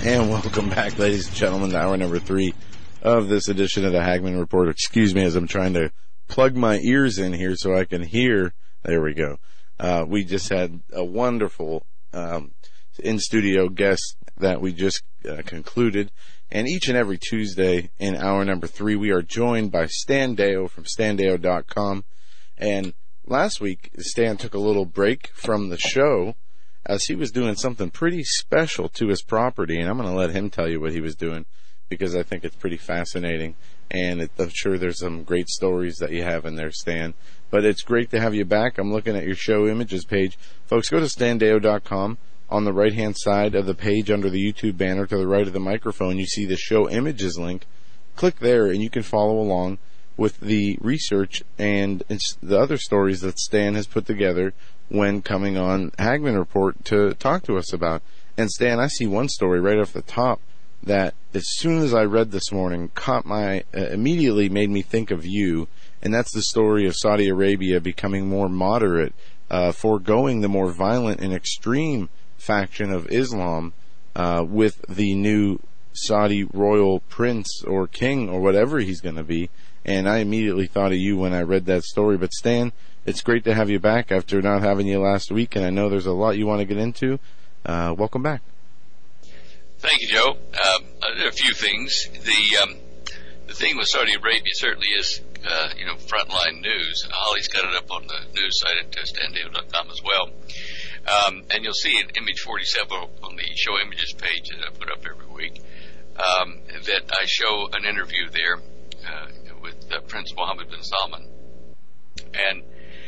And welcome back, ladies and gentlemen, to hour number 3 of this edition of the Hagmann Report. Excuse me as I'm trying to plug my ears in here so I can hear. There we go. We just had a wonderful in-studio guest that we just concluded. And each and every Tuesday in hour number 3, we are joined by Stan Deyo from standeyo.com. And last week, Stan took a little break from the show as he was doing something pretty special to his property, and I'm going to let him tell you what he was doing because I think it's pretty fascinating, and I'm sure there's some great stories that you have in there, Stan. But it's great to have you back. I'm looking at your show images page. Folks, go to standeyo.com. On the right-hand side of the page under the YouTube banner to the right of the microphone, you see the show images link. Click there, and you can follow along with the research and the other stories that Stan has put together when coming on Hagmann Report to talk to us about. And Stan, I see one story right off the top that as soon as I read this morning caught my immediately made me think of you, and that's the story of Saudi Arabia becoming more moderate, foregoing the more violent and extreme faction of Islam with the new Saudi royal prince or king or whatever he's going to be. And I immediately thought of you when I read that story. But Stan, it's great to have you back after not having you last week, and I know there's a lot you want to get into. Welcome back. Thank you, Joe. A few things. The thing with Saudi Arabia certainly is, frontline news. Holly's got it up on the news site at standeyo.com as well. And you'll see in image 47 on the show images page that I put up every week, that I show an interview there with Prince Mohammed bin Salman. And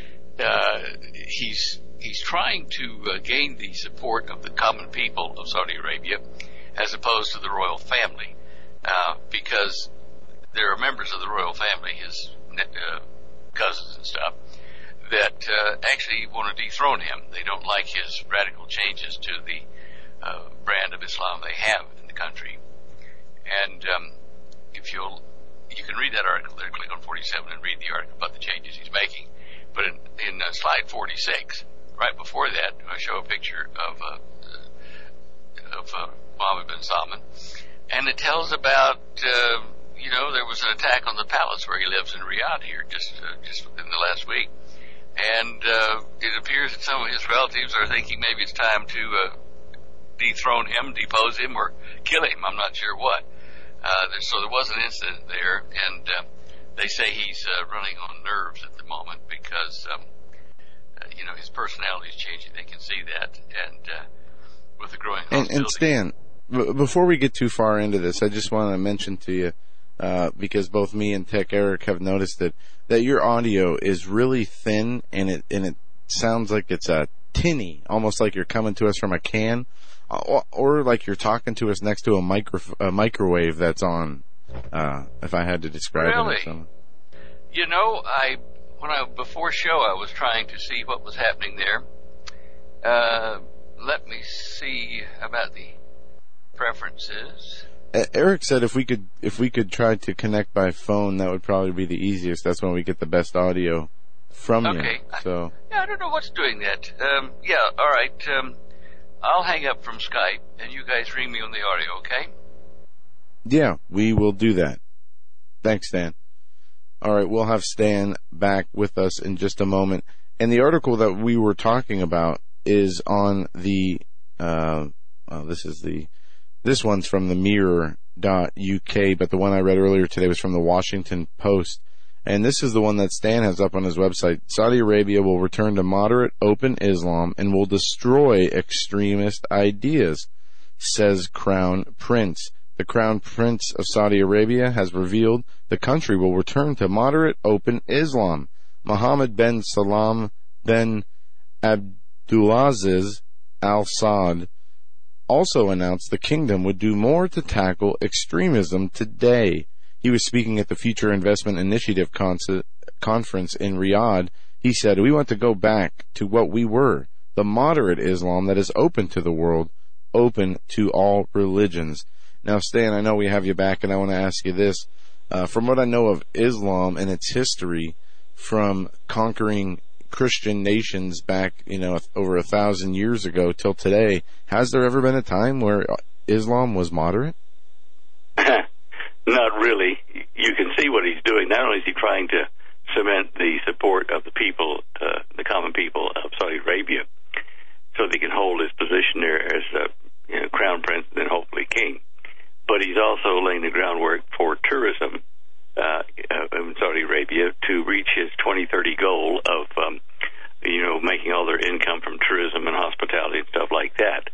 he's trying to gain the support of the common people of Saudi Arabia as opposed to the royal family, because there are members of the royal family, his cousins and stuff, that actually want to dethrone him. They don't like his radical changes to the brand of Islam they have in the country. And you can read that article there, click on 47 and read the article about the changes he's making. But in slide 46, right before that, I show a picture of Mohammed bin Salman, and it tells about there was an attack on the palace where he lives in Riyadh here just within the last week, and it appears that some of his relatives are thinking maybe it's time to dethrone him, depose him, or kill him. I'm not sure what. So there was an incident there, and they say he's running on nerves at the moment because, his personality is changing. They can see that, and with the growing hostility. And Stan, before we get too far into this, I just want to mention to you, because both me and Tech Eric have noticed that your audio is really thin, and it sounds like it's a tinny, almost like you're coming to us from a can, or like you're talking to us next to a microwave that's on. If I had to describe it. Really? Before show, I was trying to see what was happening there. Let me see about the preferences. Eric said if we could try to connect by phone, that would probably be the easiest. That's when we get the best audio from you. Okay. So. I don't know what's doing that. All right. I'll hang up from Skype, and you guys ring me on the audio, okay? Yeah, we will do that. Thanks, Stan. All right, we'll have Stan back with us in just a moment. And the article that we were talking about is on the, this one's from the Mirror.uk, but the one I read earlier today was from the Washington Post. And this is the one that Stan has up on his website. Saudi Arabia will return to moderate, open Islam and will destroy extremist ideas, says Crown Prince. The Crown Prince of Saudi Arabia has revealed the country will return to moderate, open Islam. Mohammed bin Salman bin Abdulaziz Al Saud also announced the kingdom would do more to tackle extremism today. He was speaking at the Future Investment Initiative conference in Riyadh. He said, "We want to go back to what we were, the moderate Islam that is open to the world, open to all religions." Now, Stan, I know we have you back, and I want to ask you this. From what I know of Islam and its history, from conquering Christian nations back, over 1,000 years ago till today, has there ever been a time where Islam was moderate? Not really. You can see what he's doing. Not only is he trying to cement the support of the people, the common people of Saudi Arabia, so they can hold his position there as crown prince and then hopefully king, but he's also laying the groundwork for tourism in Saudi Arabia to reach his 2030 goal of making all their income from tourism and hospitality and stuff like that,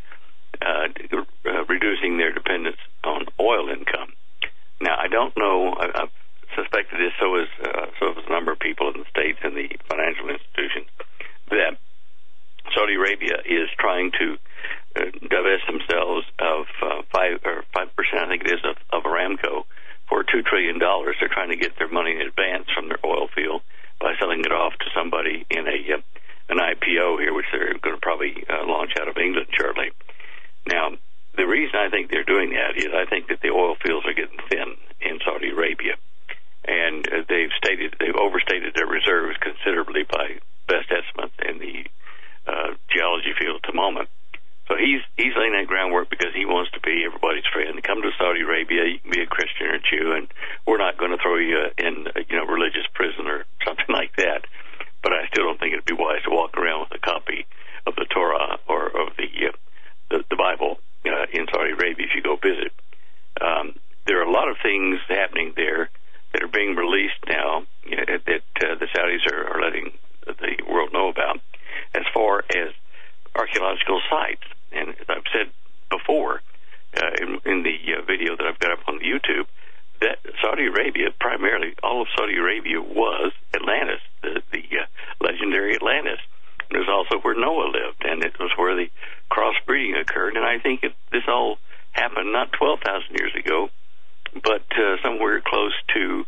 reducing their dependence on oil income. Now, I don't know. I've suspected this. So has a number of people in the states and the financial institutions, that Saudi Arabia is trying to divest themselves of 5%, I think it is, of Aramco for $2 trillion. They're trying to get their money in advance from their oil field by selling it off to somebody in an IPO here, which they're going to probably launch out of England shortly. Now, the reason I think they're doing that is I think that the oil fields are getting thin in Saudi Arabia, and they've overstated their reserves considerably by best estimates in the geology field at the moment. So he's laying that groundwork because he wants to be everybody's friend. Come to Saudi Arabia, you can be a Christian or a Jew, and we're not going to throw you in religious prison or something like that. But I still don't think it'd be wise to walk around with a copy of the Torah or of the Bible in Saudi Arabia if you go visit. There are a lot of things happening there that are being released now that the Saudis are letting the world know about, as far as archaeological sites. And as I've said before in the video that I've got up on YouTube, that Saudi Arabia, primarily all of Saudi Arabia, was Atlantis, the legendary Atlantis. It was also where Noah lived, and it was where the crossbreeding occurred. And I think this all happened not 12,000 years ago, but somewhere close to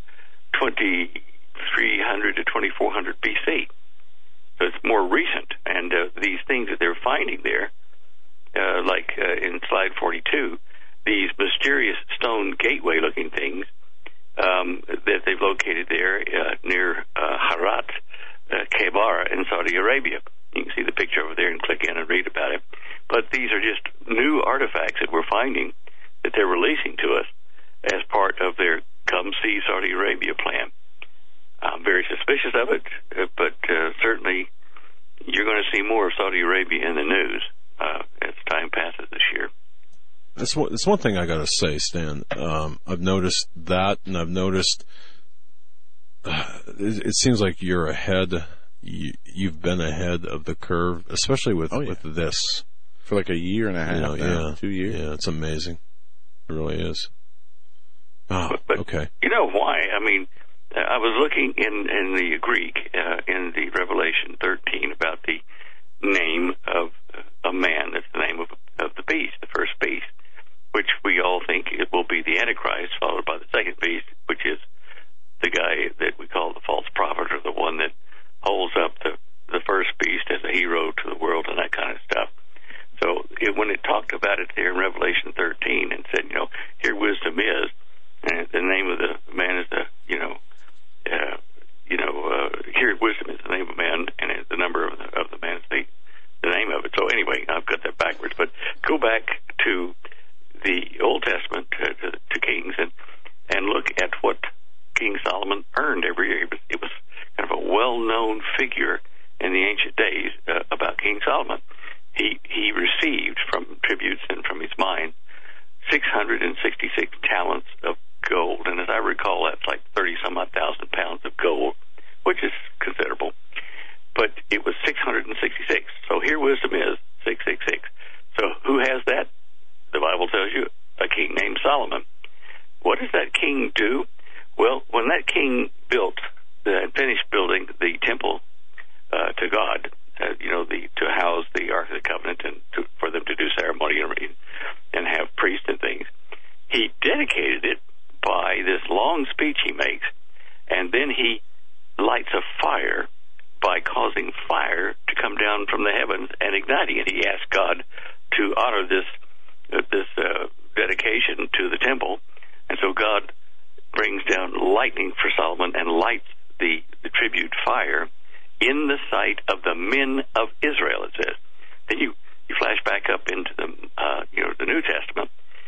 2300 to 2400 BC. So it's more recent. And these things that they're finding there, like in slide 42, these mysterious stone gateway-looking things that they've located there near Harat, Kebara in Saudi Arabia. You can see the picture over there and click in and read about it. But these are just new artifacts that we're finding that they're releasing to us as part of their Come See Saudi Arabia plan. I'm very suspicious of it, but certainly you're going to see more of Saudi Arabia in the news as time passes this year. That's one thing I got to say, Stan. I've noticed that, and I've noticed it seems like you're ahead. You've been ahead of the curve, especially with this. For like a year and a half, 2 years. Yeah, it's amazing. It really is. Oh, but okay. You know why? I mean, I was looking in the Greek, in the Revelation 13, about the name of a man. That's the name of the beast, the first beast, which we all think it will be the Antichrist, followed by the second beast, which is the guy that we call the false prophet, or the one that holds up the first beast as a hero to the world and that kind of stuff. So when it talked about it there in Revelation 13 and said, here wisdom is, and the name of the man is here wisdom is the name of man, and the number of the man is the name of it. So anyway, I've got that backwards. But go back to the Old Testament, to Kings, and look at what King Solomon earned every year. It was kind of a well-known figure in the ancient days about King Solomon. He received from tributes and from his mine 666 talents of gold, and as I recall, that's like 30-some-odd thousand pounds of gold, which is considerable. But it was 666. So here wisdom is 666. So who has that? The Bible tells you a king named Solomon. What does that king do? Well, when that king finished building the temple to God, to house the Ark of the Covenant and for them to do ceremony and have priests and things, he dedicated it by this long speech he makes, and then he lights a fire by causing fire to come down from the heavens and igniting it. He asked God to honor this dedication to the temple, and so God brings down lightning for Solomon and lights the tribute fire in the sight of the men of Israel, it says. Then you flash back up into the New Testament,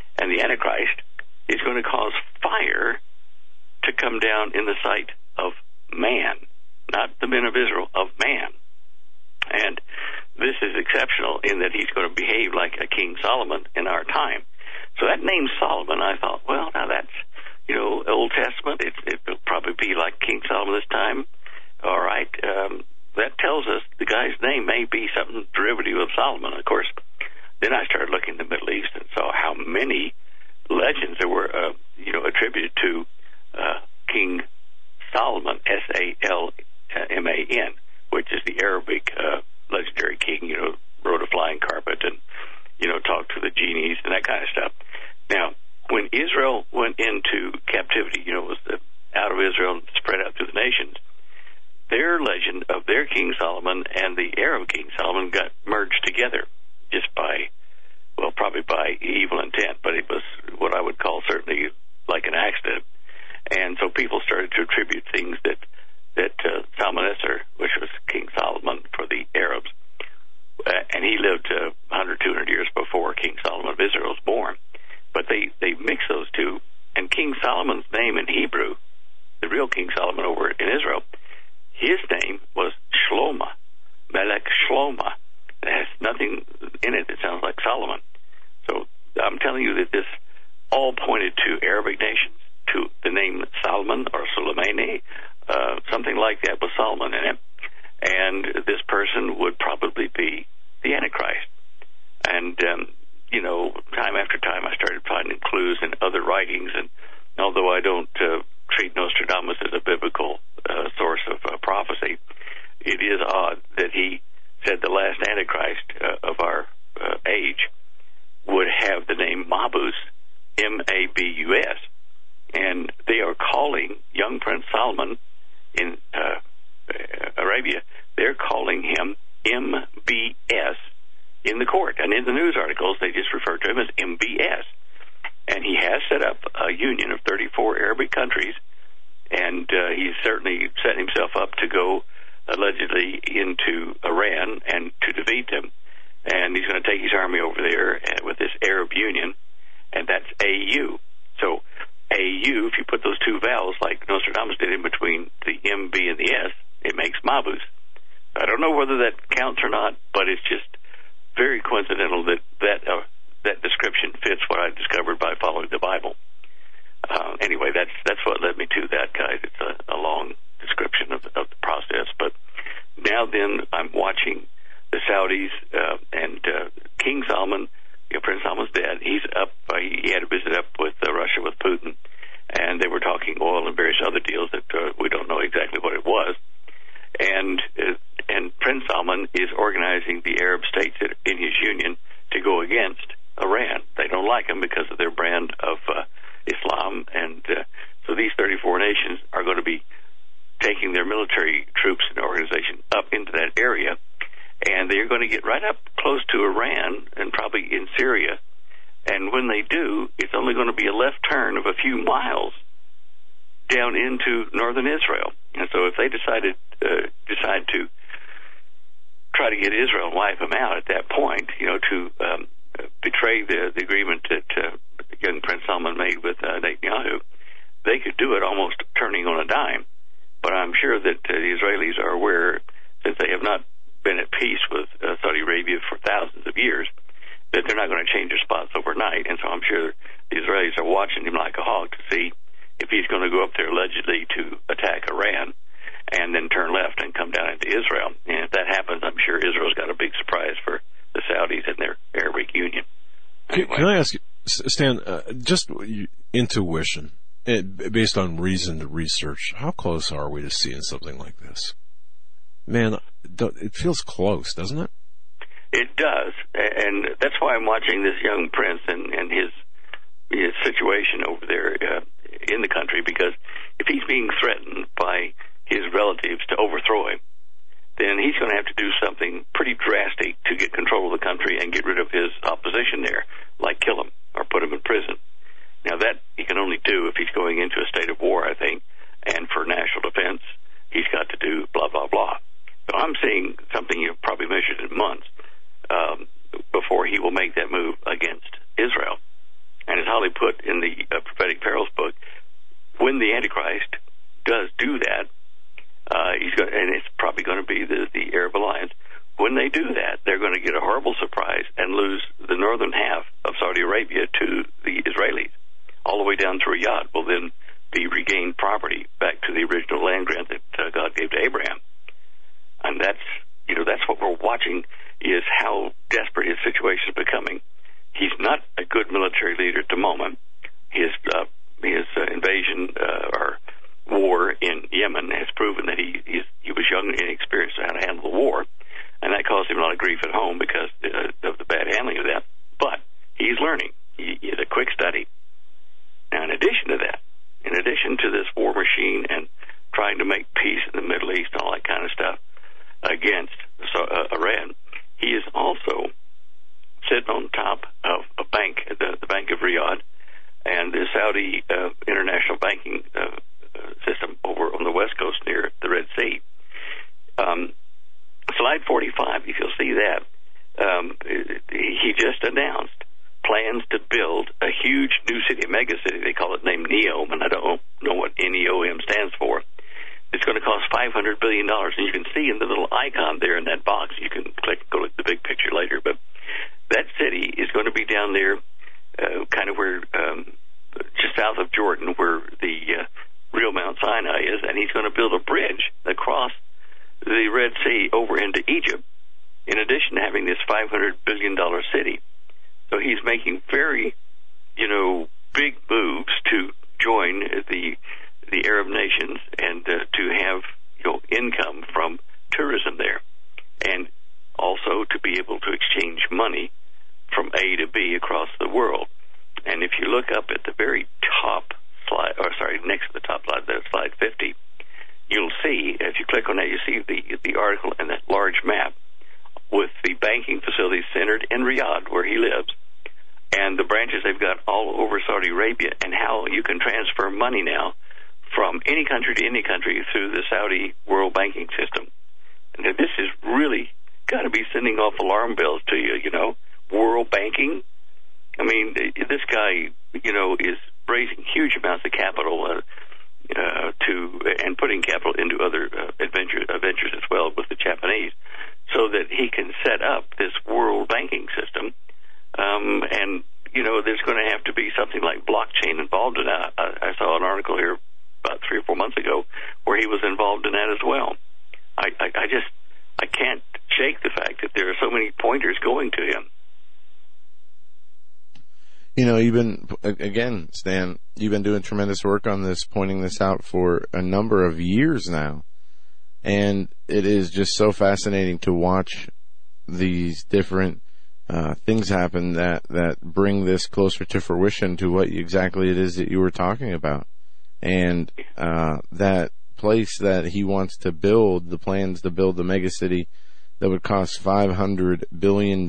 Antichrist is going to cause fire to come down in the sight of man, not the men of Israel, of man. And this is exceptional in that he's going to behave like a King Solomon in our time. So that name Solomon, I thought, well, now that's, Old Testament. It'll probably be like King Solomon this time. All right. That tells us the guy's name may be something derivative of Solomon. Of course, then I started looking in the Middle East and saw how many legends there were, attributed to King Solomon, Salman, which is the Arabic legendary king, rode a flying carpet and, talked to the genies and that kind of stuff. Now, when Israel went into captivity, was out of Israel and spread out through the nations, their legend of their King Solomon and the Arab King Solomon got merged together just probably by evil intent, but it was what I would call certainly like an accident. And so people started to attribute things that Salmaneser, which was King Solomon for the Arabs, and he lived 100, 200 years before King Solomon of Israel was born. But they mixed those two, and King Solomon's name in Hebrew, the real King Solomon over in Israel, his name was Shlomo, Melech Shlomo. It has nothing in it that sounds like Solomon. So I'm telling you that this all pointed to Arabic nations, to the name Solomon or Soleimani, something like that with Solomon in it. And this person would probably be the Antichrist. And, time after time I started finding clues in other writings. And although I don't treat Nostradamus as a biblical source of prophecy, it is odd that he said the last Antichrist of our age would have the name Mabus, Mabus. And they are calling young Prince Solomon in Arabia, they're calling him MBS in the court. And in the news articles, they just refer to him as MBS. And he has set up a union of 34 Arabic countries, and he's certainly set himself up to go allegedly into Iran and to defeat them. And he's going to take his army over there with this Arab Union, and that's AU. So AU, if you put those two vowels like Nostradamus did in between the MB and the S, it makes Mabus. I don't know whether that counts or not, but it's just very coincidental that description fits what I discovered by following the Bible. Anyway, that's what led me to that, guys. It's a long description of the process. But now then, I'm watching the Saudis and King Salman. Prince Salman's dead. He's up. He had a visit up with Russia with Putin, and they were talking oil and various other deals that we don't know exactly what it was. And Prince Salman is organizing the Arab states in his union to go against Iran. They don't like him because of their brand of Islam, and so these 34 nations are going to be taking their military troops and organization up into that area, and they're going to get right up close to Iran and probably in Syria. And when they do, it's only going to be a left turn of a few miles down into northern Israel. And so if they decide to try to get Israel and wipe them out at that point, to betray the agreement that young Prince Salman made with Netanyahu, they could do it almost turning on a dime. But I'm sure that the Israelis are aware, since they have not been at peace with Saudi Arabia for thousands of years, that they're not going to change their spots overnight. And so I'm sure the Israelis are watching him like a hawk to see if he's going to go up there allegedly to attack Iran and then turn left and come down into Israel. And if that happens, I'm sure Israel's got a big surprise for the Saudis and their Arabic Union. Anyway. Can I ask you, Stan, just intuition, based on reasoned research, how close are we to seeing something like this? Man, it feels close, doesn't it? It does, and that's why I'm watching this young prince and his situation over there in the country, because if he's being threatened by his relatives to overthrow him, then he's going to have to do something pretty drastic to get control of the country and get rid of his opposition there, like kill him or put him in prison. Now, that he can only do if he's going into a state of war, I think, and for national defense, he's got to do blah, blah, blah. So I'm seeing something you've probably measured in months before he will make that move against Israel. Arabia to the Israelis, all the way down to Riyadh, will then be regained property back to the original land grant that God gave to Abraham. And that's what we're watching, is how desperate his situation is becoming. He's not a good military leader at the moment. His invasion or war in Yemen has proven that he was young and inexperienced in how to handle the war, and that caused him a lot of grief at home because of the bad handling of that. But he's learning. He's a quick study. Now, in addition to this war machine and trying to make peace in the Middle East and all that kind of stuff against Iran, he is also sitting on top of a bank, the Bank of Riyadh, and the Saudi international banking system over on the west coast near the Red Sea. Slide 45, if you'll see that, he just announced plans to build a huge new city, a mega city. They call it named NEOM, and I don't know what NEOM stands for. It's going to cost $500 billion, and you can see in the little icon there in that box, you can go look at the big picture later, but that city is going to be down there kind of where, just south of Jordan, where the real Mount Sinai is, and he's going to build a bridge across the Red Sea over into Egypt, in addition to having this $500 billion city. So he's making very, big moves to join the Arab nations and to have, income from tourism there, and also to be able to exchange money from A to B across the world. And if you look up at the very top slide, next to the top slide, that's slide 50, you'll see, if you click on that, you see the article and that large map with the banking facilities centered in Riyadh, where he lives, and the branches they've got all over Saudi Arabia, and how you can transfer money now from any country to any country through the Saudi world banking system. And this is really got to be sending off alarm bells to you, world banking. I mean, this guy, is raising huge amounts of capital and putting capital into other ventures as well with the Japanese, so that he can set up this world banking system. And there's going to have to be something like blockchain involved in that. I saw an article here about 3 or 4 months ago where he was involved in that as well. I can't shake the fact that there are so many pointers going to him. Stan, you've been doing tremendous work on this, pointing this out for a number of years now. And it is just so fascinating to watch these different things happen that bring this closer to fruition to what exactly it is that you were talking about. And that place that he wants to build, the plans to build the megacity that would cost $500 billion,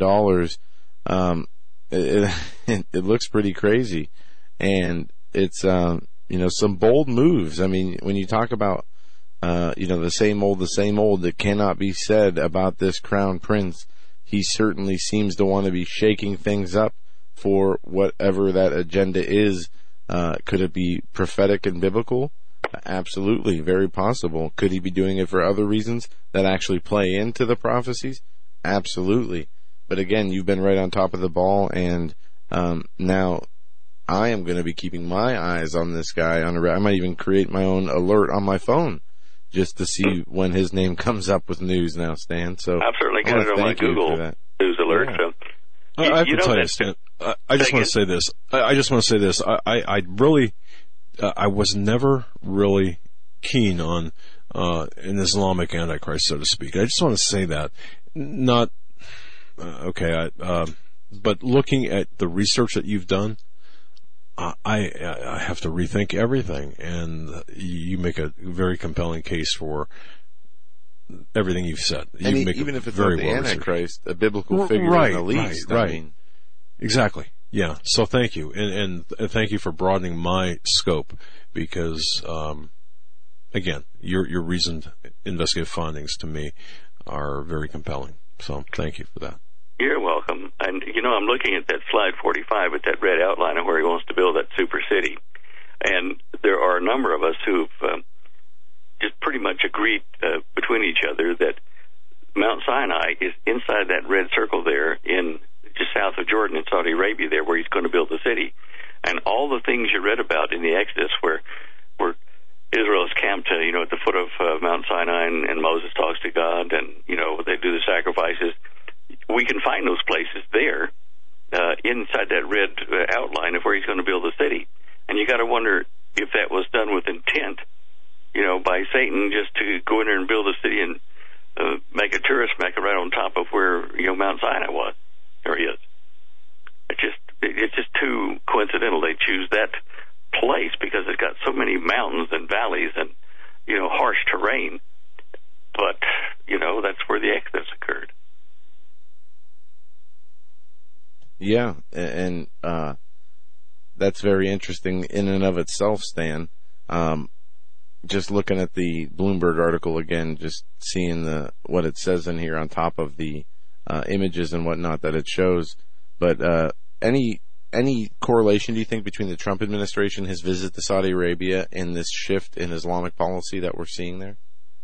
it looks pretty crazy. And it's, some bold moves. I mean, when you talk about, the same old, that cannot be said about this crown prince, he certainly seems to want to be shaking things up for whatever that agenda is. Could it be prophetic and biblical? Absolutely, very possible. Could he be doing it for other reasons that actually play into the prophecies? Absolutely. But again, you've been right on top of the ball, and now I am going to be keeping my eyes on this guy. I might even create my own alert on my phone just to see when his name comes up with news now, Stan. So I've certainly got it on my Google News alert. Yeah. So I have to tell you, Stan, I just want to say this. I really, I was never really keen on an Islamic Antichrist, so to speak. I just want to say that. But looking at the research that you've done, I have to rethink everything, and you make a very compelling case for everything you've said. Even if it's not the Antichrist, a biblical figure at least. Right. I mean, exactly. Yeah. So thank you, and thank you for broadening my scope, because again, your reasoned investigative findings to me are very compelling. So thank you for that. You're welcome. And, I'm looking at that slide 45 at that red outline of where he wants to build that super city. And there are a number of us who've just pretty much agreed between each other that Mount Sinai is inside that red circle there in just south of Jordan in Saudi Arabia there, where he's going to build the city. And all the things you read about in the Exodus where Israel is camped, at the foot of Mount Sinai, and Moses talks to God, and, they do the sacrifices. We can find those places there inside that red outline of where he's going to build the city. And you got to wonder if that was done with intent, by Satan, just to go in there and build a city and make a tourist mecca right on top of where, Mount Sinai was, or is. It's just too coincidental they choose that place because it's got so many mountains and valleys and, harsh terrain. But, that's where the Exodus occurred. Yeah, and that's very interesting in and of itself, Stan. Just looking at the Bloomberg article again, just seeing what it says in here on top of the images and whatnot that it shows. But any correlation, do you think, between the Trump administration, his visit to Saudi Arabia, and this shift in Islamic policy that we're seeing there?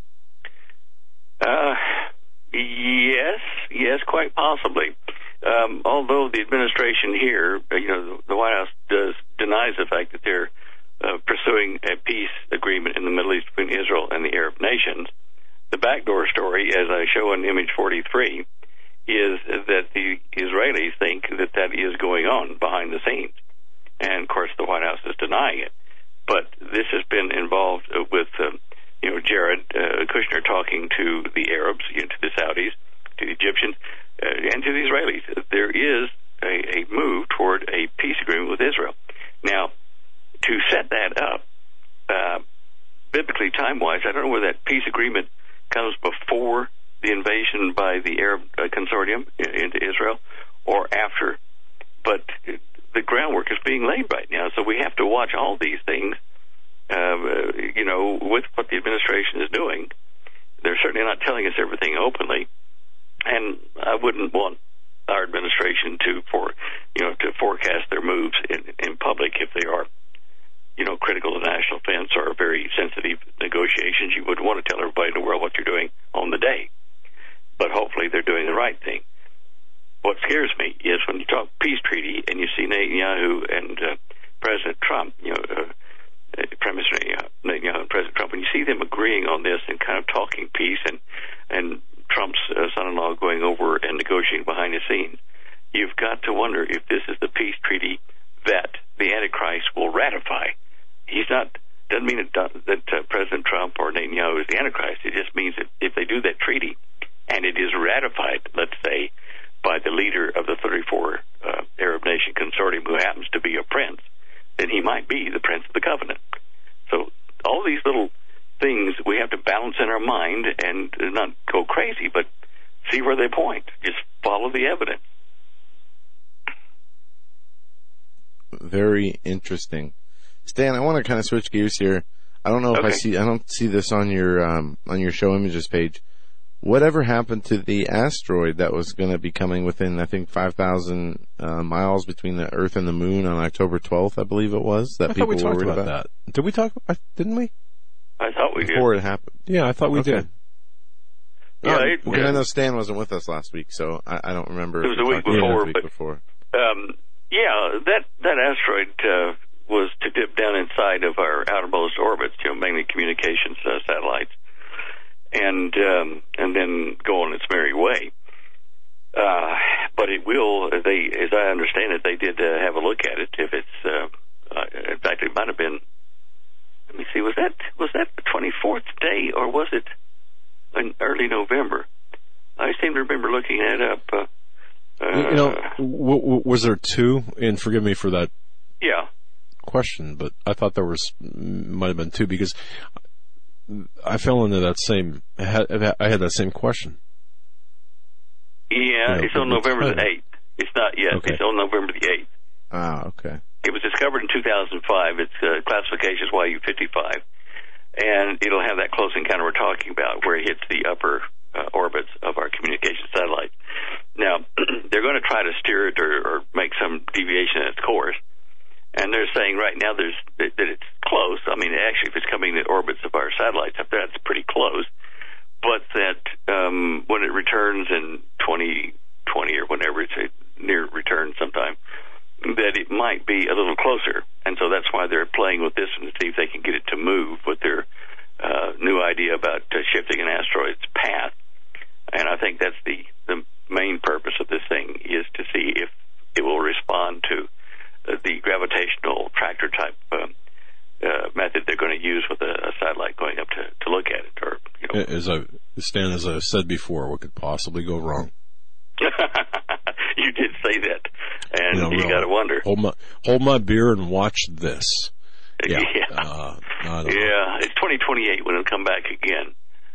Yes, quite possibly. Although the administration here, the White House denies the fact that they're pursuing a peace agreement in the Middle East between Israel and the Arab nations, the backdoor story, as I show in image 43, is that the Israelis think that is going on behind the scenes. And, of course, the White House is denying it. But this has been involved with, Jared Kushner talking to the Arabs, to the Saudis, to the Egyptians, and to the Israelis. There is a move toward a peace agreement with Israel. Now, to set that up, biblically, time-wise, I don't know whether that peace agreement comes before the invasion by the Arab consortium into Israel or after, but the groundwork is being laid right now, so we have to watch all these things, with what the administration is doing. They're certainly not telling us everything openly, and I wouldn't want our administration to forecast their moves in public if they are, critical of national defense or very sensitive negotiations. You wouldn't want to tell everybody in the world what you're doing on the day. But hopefully they're doing the right thing. What scares me is when you talk peace treaty and you see Netanyahu and President Trump, Prime Minister Netanyahu and President Trump, when you see them agreeing on this and kind of talking peace and Trump's son-in-law going over and negotiating behind the scenes, you've got to wonder if this is the peace treaty that the Antichrist will ratify. Doesn't mean that President Trump or Netanyahu is the Antichrist. It just means that if they do that treaty and it is ratified, let's say, by the leader of the 34 Arab nation consortium who happens to be a prince, then he might be the prince of the covenant. So all these little things we have to balance in our mind and not go crazy, but see where they point. Just follow the evidence. Very interesting. Stan, I want to kind of switch gears here. I don't know if I don't see this on your show images page. Whatever happened to the asteroid that was going to be coming within, I think, 5,000 miles between the Earth and the Moon on October 12th, I believe it was, that people were worried about? That. Did we talk about, didn't we? I thought we did. Before it happened. Yeah, I thought we did. Yeah, I know Stan wasn't with us last week, so I don't remember. It was a week before. That asteroid was to dip down inside of our outermost orbits, mainly communications satellites, and then go on its merry way. But it will. As I understand it, they did have a look at it. If it's, in fact, it might have been. Let me see. Was that the 24th day, or was it in early November? I seem to remember looking that up. Was there two? And forgive me for that. Yeah. Question, but I thought there might have been two because I fell into that same. I had that same question. Yeah, it's on November the 8th. It's not yet. Okay. It's on November the 8th. Ah, okay. It was discovered in 2005. Its classification is YU-55, and it'll have that close encounter we're talking about, where it hits the upper orbits of our communication satellites. Now, they're going to try to steer it or make some deviation in its course. And they're saying right now that it's close. I mean, actually, if it's coming in the orbits of our satellites up there, it's pretty close. But that when it returns in 2020 or whenever, it's near return sometime, that it might be a little closer. And so that's why they're playing with this one to see if they can get it to move with their new idea about shifting an asteroid's path. And I think that's the main purpose of this thing, is to see if it will respond to the gravitational tractor type method they're going to use with a satellite going up to look at it. Or, as I said before, what could possibly go wrong? You did say that, and you really, got to wonder. Hold my beer and watch this. Yeah, it's 2028 when it'll come back again.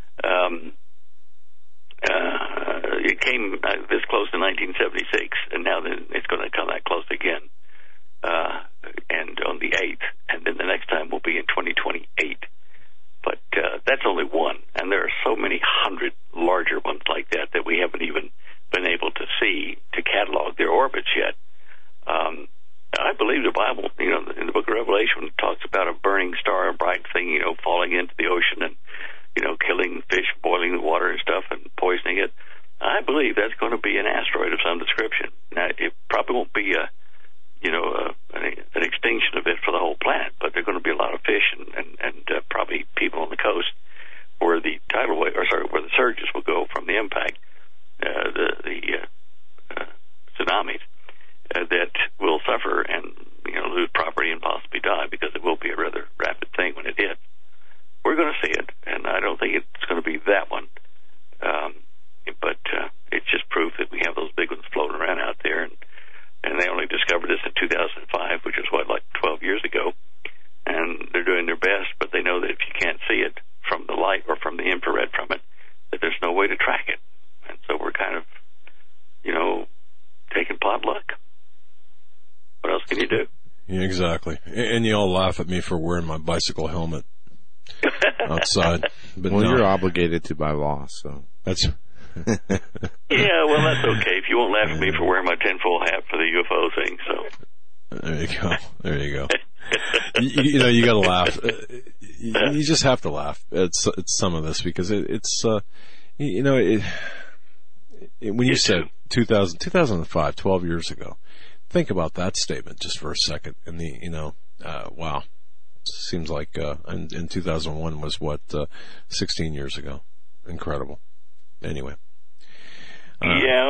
It came this close in 1976, and now then it's going to come that close again, and on the 8th, and then the next time will be in 2028. But that's only one, and there are so many hundred larger ones like that that we haven't even been able to see, to catalog their orbits yet. I believe the Bible, in the book of Revelation, talks about a burning star, a bright thing, falling into the ocean and, killing fish, boiling the water and stuff and poisoning it. I believe that's going to be an asteroid of some description. Now, it probably won't be an extinction of it for the whole planet, but there are going to be a lot of fish and probably people on the coast where the where the surges will go from the impact, the tsunamis that will suffer and lose property and possibly die, because it will be a rather rapid thing when it hits. We're going to see it, and I don't think it's going to be that one. But it's just proof that we have those big ones floating around out there, and they only discovered this in 2005, which is like 12 years ago. And they're doing their best, but they know that if you can't see it from the light or from the infrared from it, that there's no way to track it. And so we're kind of, taking pot luck. What else can you do? Yeah, exactly. And you all laugh at me for wearing my bicycle helmet outside. But you're obligated to by law, so that's. Yeah, well, that's okay. If you won't laugh at me for wearing my tinfoil hat for the UFO thing, so. There you go. You got to laugh. You just have to laugh at some of this, because it's when you said 2005, 12 years ago, think about that statement just for a second. And wow, seems like in 2001 was 16 years ago. Incredible. Anyway. Yeah.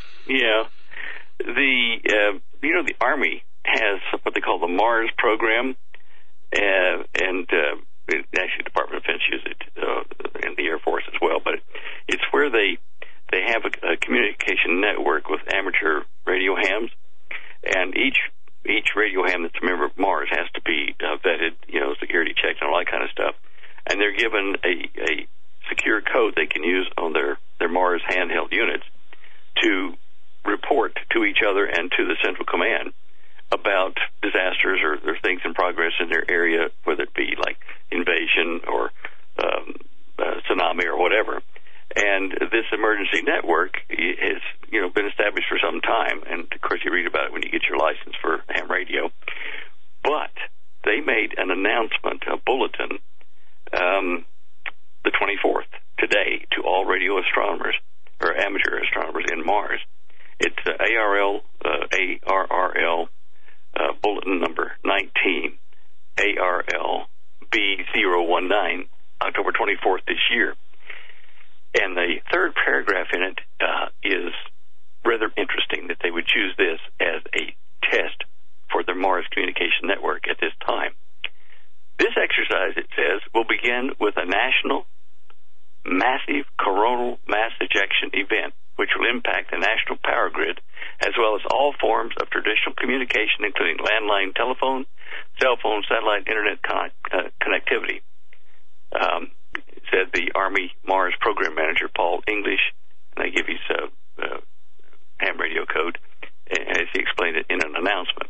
The Army has what they call the Mars program, and actually the Department of Defense uses it, and the Air Force as well. But it's where they have a communication network with amateur radio hams, and each radio ham that's a member of Mars has to be vetted, security checked and all that kind of stuff. And they're given a secure code they can use on their Mars handheld units to report to each other and to the Central Command about disasters or things in progress in their area, whether it be like invasion or tsunami or whatever. And this emergency network has, been established for some time. And of course, you read about it when you get your license for ham radio. But they made an announcement, a bulletin, the 24th, today, to all radio astronomers or amateur astronomers in Mars. It's ARRL bulletin number 19, ARL B019, October 24th this year. And the third paragraph in it is rather interesting, that they would choose this as a test for their Mars communication network at this time. This exercise, it says, will begin with a national massive coronal mass ejection event, which will impact the national power grid, as well as all forms of traditional communication, including landline telephone, cell phone, satellite, internet connectivity. Said the Army Mars Program Manager, Paul English, and I give his ham radio code, as he explained it in an announcement.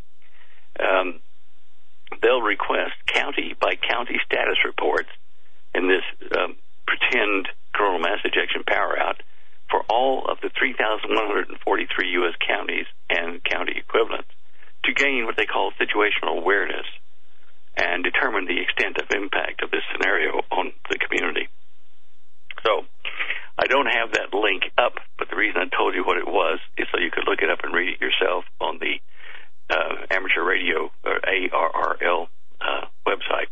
They'll request county-by-county status reports in this pretend coronal mass ejection power out for all of the 3,143 U.S. counties and county equivalents to gain what they call situational awareness and determine the extent of impact of this scenario on the community. So I don't have that link up, but the reason I told you what it was is so you could look it up and read it yourself on the Amateur Radio, or ARRL, website.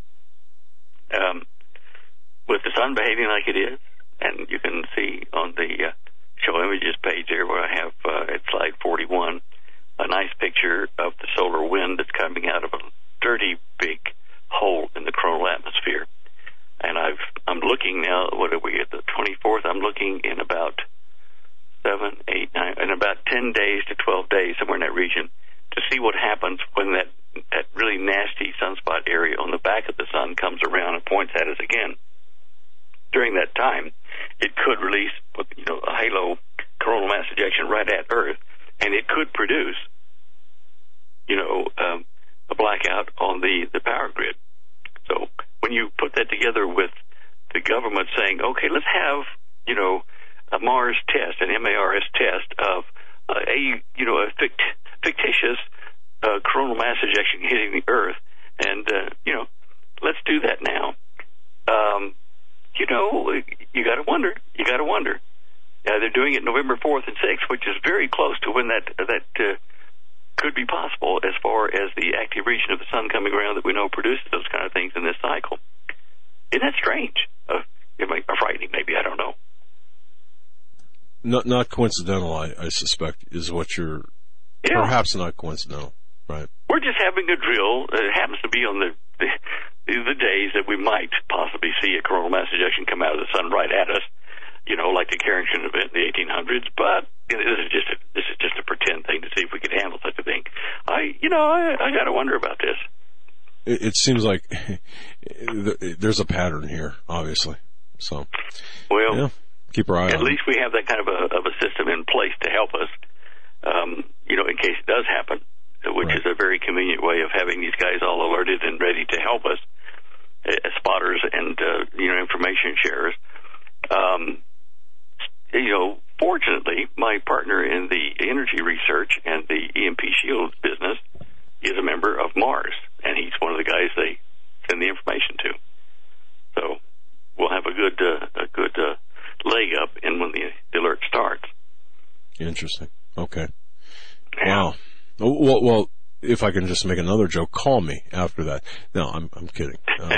With the sun behaving like it is, and you can see on the show images page there where I have at slide 41 a nice picture of the solar wind that's coming out of a dirty big hole in the coronal atmosphere. And I'm looking now, what are we at, the 24th? I'm looking in about 7, 8, 9, in about 10 days to 12 days, somewhere in that region, to see what happens when that really nasty sunspot area on the back of the sun comes around and points at us again. During that time, it could release, a halo coronal mass ejection right at Earth, and it could produce, a blackout on the power grid. So when you put that together with the government saying, okay, let's have, a MARS test, an MARS test of a fictitious coronal mass ejection hitting the Earth, and, let's do that now. You got to wonder. They're doing it November 4th and 6th, which is very close to when that could be possible as far as the active region of the sun coming around that we know produces those kind of things in this cycle. Isn't that strange? Or frightening, maybe, I don't know. Not coincidental, I suspect, is what you're... Yeah. Perhaps not coincidental, right? We're just having a drill. It happens to be on the days that we might possibly see a coronal mass ejection come out of the sun right at us, like the Carrington event in the 1800s. But this is just a pretend thing to see if we could handle such a thing. I got to wonder about this. It seems like there's a pattern here, obviously. So, well, keep our eye on it. At least we have that kind of a system in place to help us, in case it does happen, which is a very convenient way of having these guys all alerted and ready to help us as spotters and, information sharers. Fortunately, my partner in the energy research and the EMP shield business is a member of Mars, and he's one of the guys they send the information to. So we'll have a good leg up in when the alert starts. Interesting. Okay. Wow. Well, if I can just make another joke, call me after that. No, I'm kidding.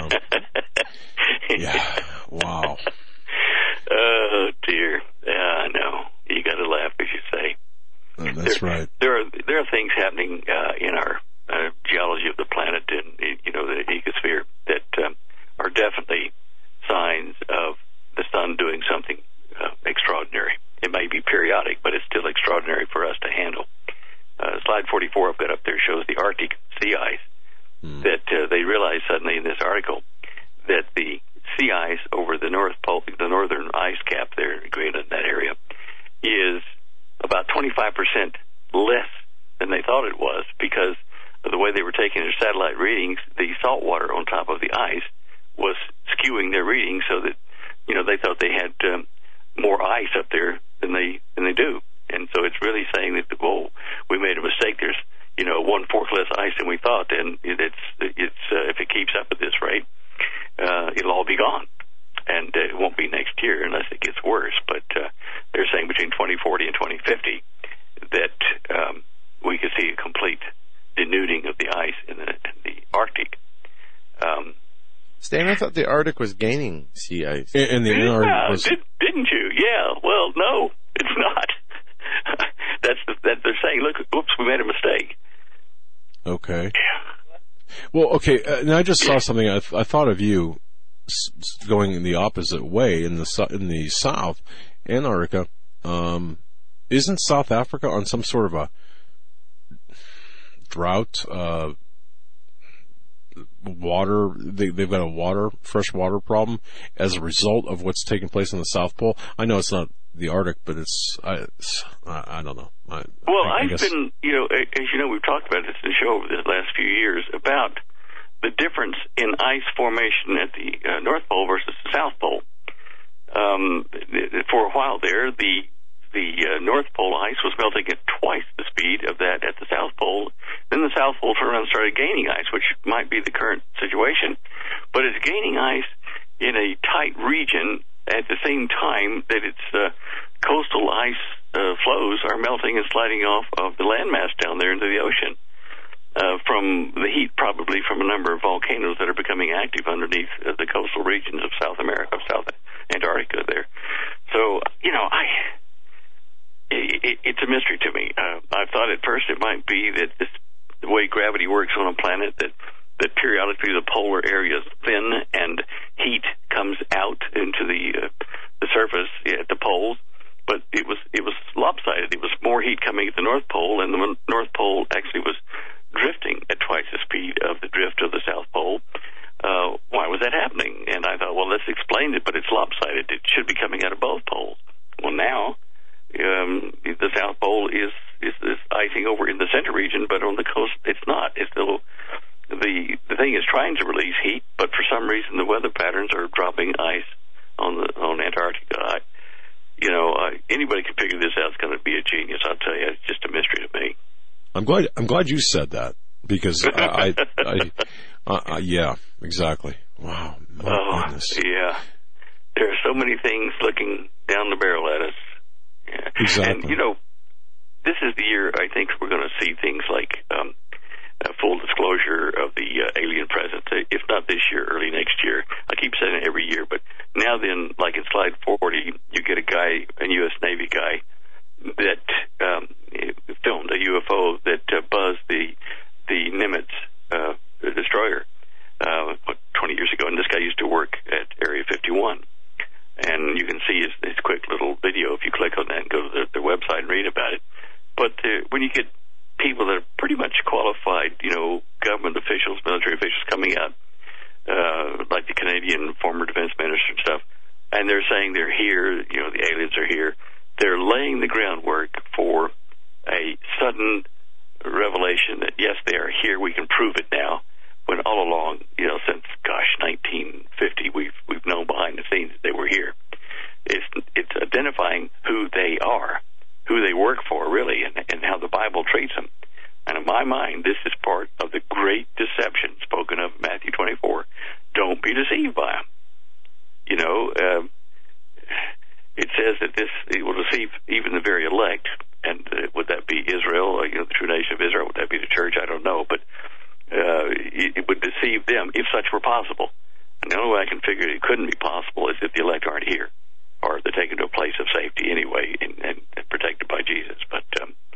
Yeah. Wow. Oh dear. I know. You got to laugh, as you say. That's right. There are things happening in our geology of the planet and the ecosphere that are definitely signs of the sun doing something extraordinary. It may be periodic, but it's still extraordinary for us to handle. Slide 44 I've got up there shows the Arctic sea ice that they realized suddenly in this article that the sea ice over the North Pole, the northern ice cap there in Greenland, that area, is about 25% less than they thought it was because of the way they were taking their satellite readings. The salt water on top of the ice was skewing their readings so that, they thought they had more ice up there than they do. And so it's really saying that, we made a mistake. There's, 1/4 less ice than we thought, and it's if it keeps up at this rate, it'll all be gone. And it won't be next year unless it gets worse. But they're saying between 2040 and 2050 that we could see a complete denuding of the ice in the Arctic. Stan, I thought the Arctic was gaining sea ice. And the Antarctic was... Didn't you? Yeah. Well, no, it's not. That they're saying, look, oops, we made a mistake. Okay. Well, okay, and I just saw something. I thought of you going in the opposite way in the South, Antarctica. Isn't South Africa on some sort of a drought? Water? They've got a fresh water problem as a result of what's taking place in the South Pole. I know it's not the Arctic, but I don't know. I've been, as you know, we've talked about this in the show over the last few years about the difference in ice formation at the North Pole versus the South Pole. For a while there, the North Pole ice was melting at twice the speed of that at the South Pole. Then the South Pole turned around and started gaining ice, which might be the current situation. But it's gaining ice in a tight region at the same time that its coastal ice flows are melting and sliding off of the landmass down there into the ocean from the heat, probably from a number of volcanoes that are becoming active underneath the coastal regions of South America, of South Antarctica there. So, it's a mystery to me. I thought at first it might be that the way gravity works on a planet, that periodically the polar areas thin and heat comes out into the surface at the poles. But it was lopsided. It was more heat coming at the North Pole, and the North Pole actually was drifting at twice the speed of the drift of the South Pole. Why was that happening? And I thought, well, let's explain it, but it's lopsided. It should be coming out of both poles. Well, now the South Pole is icing over in the center region, but on the coast it's not. It's still the thing is trying to release heat, but for some reason the weather patterns are dropping ice on Antarctica. Anybody can figure this out. It's going to be a genius. I'll tell you, it's just a mystery to me. I'm glad you said that, because yeah, exactly. Wow. My goodness. Yeah. There are so many things looking down the barrel at us. Yeah. Exactly. And, this is the year I think we're going to see things like full disclosure of the alien presence. If not this year, early next year. I keep saying it every year, but now then, like in slide 40, you get a guy, a U.S. Navy guy, that filmed a UFO that buzzed the Nimitz destroyer 20 years ago, and this guy used to work at Area 51. And you can see his quick little video if you click on that and go to their website and read about it. But when you get people that are pretty much qualified, government officials, military officials coming out, like the Canadian former defense minister and stuff, and they're saying they're here, the aliens are here, they're laying the groundwork for a sudden revelation that, yes, they are here, we can prove it now, when all along, since, 1950, we've known behind the scenes that they were here. It's identifying who they are, who they work for, really, and how the Bible treats them. And in my mind, this is part of the great deception spoken of in Matthew 24. Don't be deceived by them. It says that it will deceive even the very elect. And would that be Israel, the true nation of Israel? Would that be the church? I don't know. But it would deceive them if such were possible. And the only way I can figure it couldn't be possible is if the elect aren't here, or they're taken to a place of safety anyway and protected by Jesus. But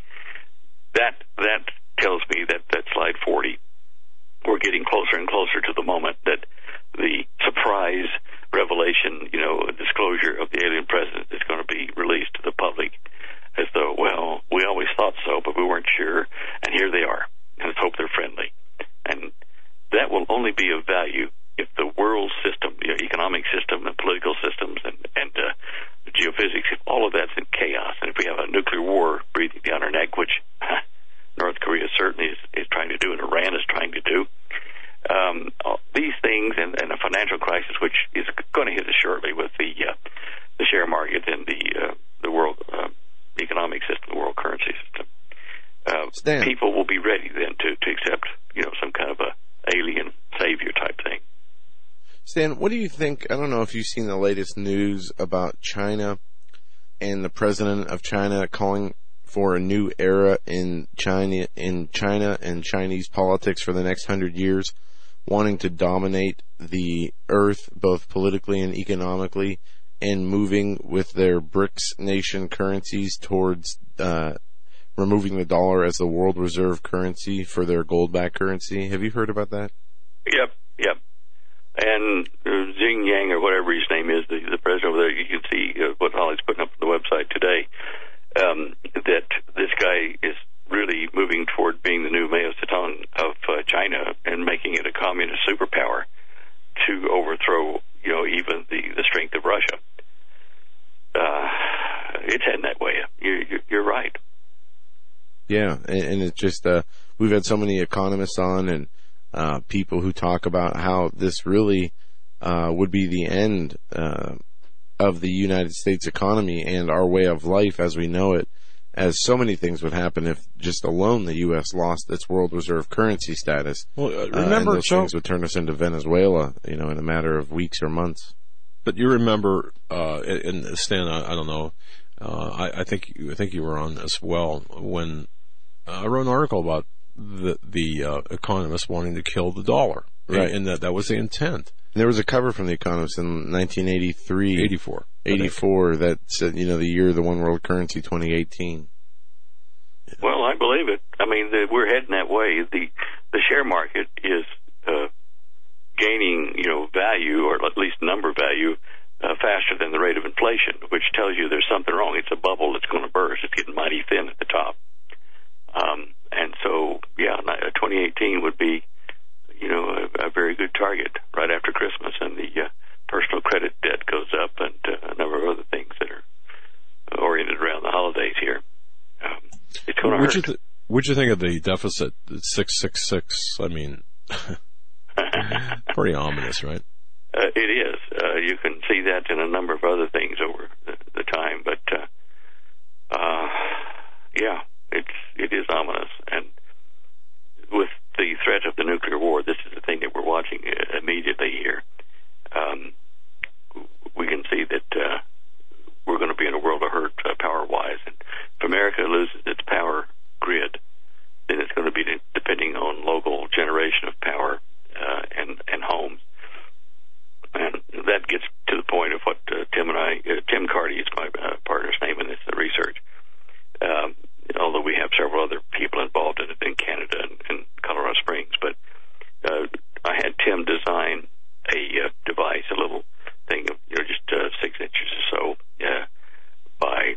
that tells me that slide 40, we're getting closer and closer to the moment that the surprise revelation, disclosure of the alien presence is going to be released to the public, as though, well, we always thought so, but we weren't sure, and here they are, and let's hope they're friendly. And that will only be of value if the world system, economic system, and political systems, and geophysics, if all of that's in chaos, and if we have a nuclear war breathing down our neck, which North Korea certainly is trying to do, and Iran is trying to do, these things, and a financial crisis, which is going to hit us shortly with the share market and the world economic system, the world currency system. Stan, people will be ready then to accept, some kind of a alien savior type thing. Stan, what do you think? I don't know if you've seen the latest news about China and the president of China calling for a new era in China and Chinese politics for the next 100 years, wanting to dominate the earth both politically and economically, and moving with their BRICS nation currencies towards removing the dollar as the world reserve currency for their gold-backed currency. Have you heard about that? Yep. And Xing Yang, or whatever his name is, the president over there, you can see what Holly's putting up on the website today, that this guy is really moving toward being the new Mao Zedong of China and making it a communist superpower to overthrow, even the strength of Russia. It's heading that way. You're right. Yeah, and it's just we've had so many economists on and people who talk about how this really would be the end of the United States economy and our way of life as we know it, as so many things would happen if just alone the U.S. lost its world reserve currency status. Well, remember, and those things would turn us into Venezuela, in a matter of weeks or months. But you remember, and Stan, I don't know, I think you were on as well when I wrote an article about the economists wanting to kill the dollar, right? And that was the intent. And there was a cover from the Economist in 1984 that said, the year of the one world currency, 2018. Well, I believe it. I mean, we're heading that way. The share market is gaining, value, or at least number value, faster than the rate of inflation, which tells you there's something wrong. It's a bubble that's going to burst. It's getting mighty thin at the top. And so, 2018 would be, a very good target right after Christmas, and the personal credit debt goes up, and a number of other things that are oriented around the holidays here. It's going to hurt. What'd you think of the deficit, 666? I mean, pretty ominous, right? It is. You can see that in a number of other things over the time, but it is ominous. And with the threat of the nuclear war, this is the thing that we're watching immediately here. We can see that we're going to be in a world of hurt power-wise. And if America loses its power grid, then it's going to be depending on local generation of power and homes. And that gets to the point of what Tim Carty is my partner's name in this research. Although we have several other people involved in it in Canada and Colorado Springs, but I had Tim design a device, a little thing of just 6 inches or so by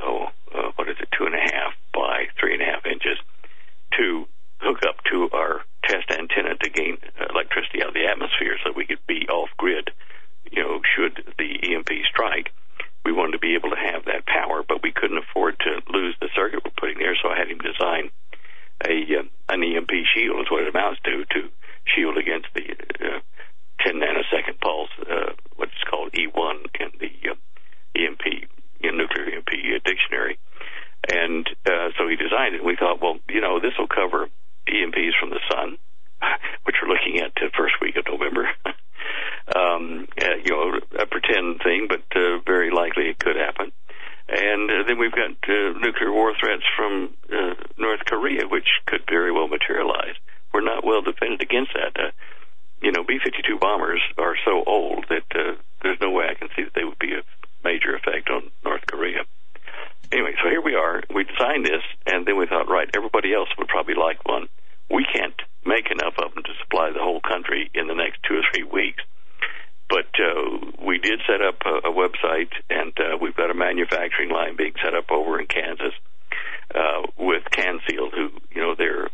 2.5 by 3.5 inches to hook up to our test antenna to gain electricity out of the atmosphere, so we could be off grid. Should the EMP strike, we wanted to be able to have that power, but we couldn't afford to lose the circuit we're putting there. So I had him design an EMP shield, is what it amounts to shield against the 10 nanosecond pulse, what's called E1 in the EMP, nuclear EMP dictionary. And so he designed it. And we thought, well, this will cover EMPs from the sun, which we're looking at the first week of November. A pretend thing, but very likely it could happen. And then we've got nuclear war threats from North Korea, which could very well materialize. We're not well defended against that. B-52 bombers are so old that there's no way I can see that they would be a major effect on North Korea. Anyway, so here we are. We designed this, and then we thought, right, everybody else would probably like one. We can't make enough of them to supply the whole country in the next 2 or 3 weeks. But we did set up a website, and we've got a manufacturing line being set up over in Kansas with CanSeal, who, they're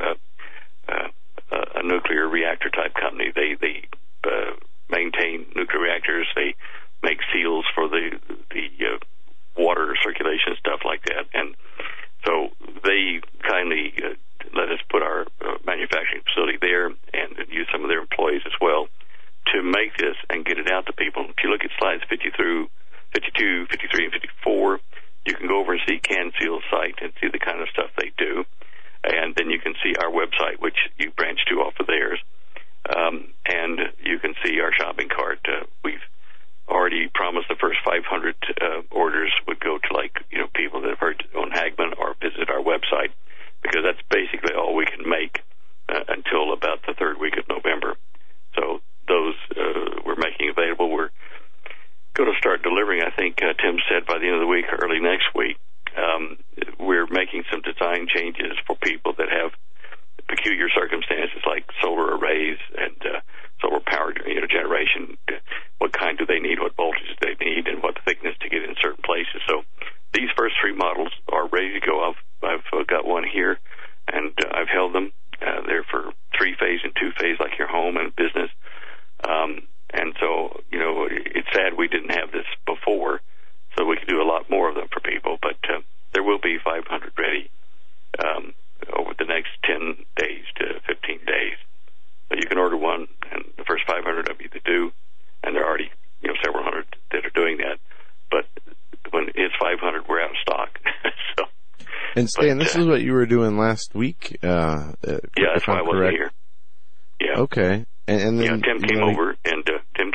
a nuclear reactor type company. They maintain nuclear reactors. They make seals for the water circulation, stuff like that. And so they kindly let us put our manufacturing facility there and use some of their employees as well to make this and get it out to people. If you look at slides 50 through 52, 53, and 54, you can go over and see CanSeal's site and see the kind of stuff they do. And then you can see our website, which you branch to off of theirs. And you can see our shopping cart. We've already promised the first 500 orders would go to people that have heard on Hagmann or visit our website, because that's basically all we can make until about the third week of November. So those we're making available. We're going to start delivering, I think Tim said, by the end of the week or early next week. We're making some design changes for people that have peculiar circumstances like solar arrays and solar power generation. What kind do they need, what voltage do they need, and what thickness to get in certain places. So these first 3 models are ready to go. I've got one here, and I've held them. They're for 3-phase and 2-phase, like your home and business. And so, it's sad we didn't have this before, so we could do a lot more of them for people. But there will be 500 ready over the next 10 days to 15 days. So you can order one, and the first 500 of you that do, and there are already several hundred that are doing that. But when it's 500, we're out of stock. So. And Stan, this is what you were doing last week. Yeah, that's why I wasn't here. Yeah. Okay. And then Tim came over, and Tim